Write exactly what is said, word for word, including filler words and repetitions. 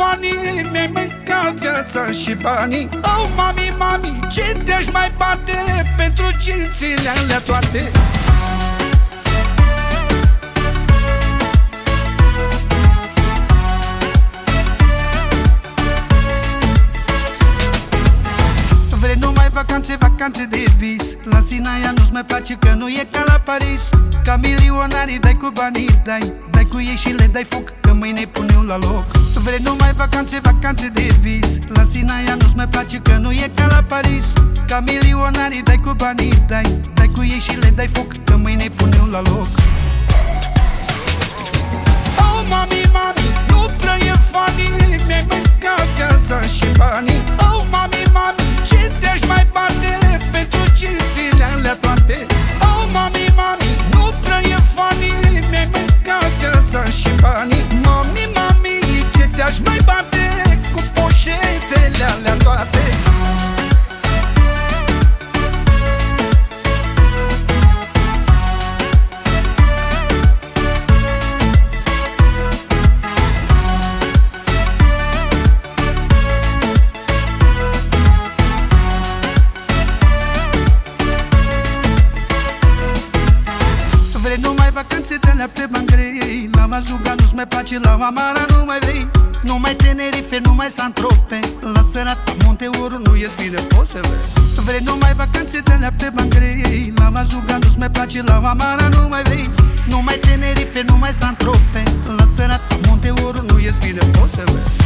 funny, mi-ai mâncat viața și banii. Oh, mami, mami, ce te-aș mai bate pentru cințile alea toate? Vrei numai vacanțe, vacanțe de vis. La Sinaia nu-ți mai place că nu e ca la Paris. Ca milionarii dai cu banii, dai Dai cu ei și le dai foc, că mâine pun eu la loc. Vrei numai vacanțe, vacanțe de vis. La Sinaia nu-ți mai place că nu e ca la Paris. Ca milionarii dai cu banii, dai Dai cu ei și le dai foc, că mâine pun eu la loc. Oh, mami, mami, nu prea e funny, mi-ai mâncat viața și banii. Oh, mami, mami, ce te-aș mai bate pentru cințile alea toate? Oh, mami, mami, nu prea e funny, mi-ai mâncat viața și banii. Mami, mami, ce te-aș mai bate cu poșetele alea toate? Vrei numai vacanțe de-alea pe Bangrei. La Mazuga nu-ți mai place, la Mamara nu mai vrei. Numai Tenerife, numai Saint-Tropez. La Sărata, Monte Oro, nu ies bine pozele. Vrei numai vacanțe de-alea pe Bangrei. La Mazuga nu-ți mai place, la Mamara nu mai vrei. Numai Tenerife, numai Saint-Tropez. La Sărata, Monte Oro, nu ies bine pozele.